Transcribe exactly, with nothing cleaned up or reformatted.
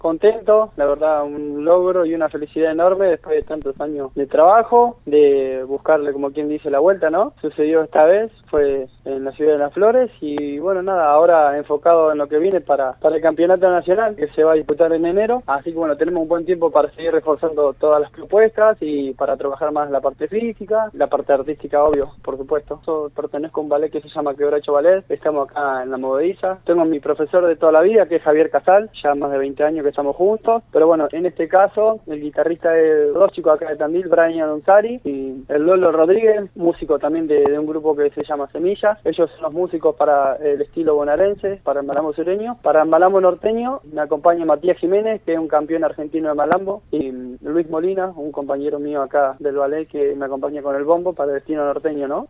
Contento, la verdad, un logro y una felicidad enorme después de tantos años de trabajo, de buscarle, como quien dice, la vuelta, ¿no? Sucedió esta vez, fue en la ciudad de Las Flores y bueno, nada, ahora enfocado en lo que viene para, para el campeonato nacional que se va a disputar en enero, así que bueno, tenemos un buen tiempo para seguir reforzando todas las propuestas y para trabajar más la parte física, la parte artística, obvio, por supuesto. Yo pertenezco a un ballet que se llama Quebracho Ballet, estamos acá en La Movediza, tengo a mi profesor de toda la vida que es Javier Casal, ya más de veinte años que estamos juntos, pero bueno, en este caso, el guitarrista de dos chicos acá de Tandil, Brian Onsari, y el Lolo Rodríguez, músico también de, de un grupo que se llama Semilla. Ellos son los músicos para el estilo bonaerense, para el malambo sureño. Para el malambo norteño me acompaña Matías Jiménez, que es un campeón argentino de malambo, y Luis Molina, un compañero mío acá del ballet que me acompaña con el bombo para el destino norteño, ¿no?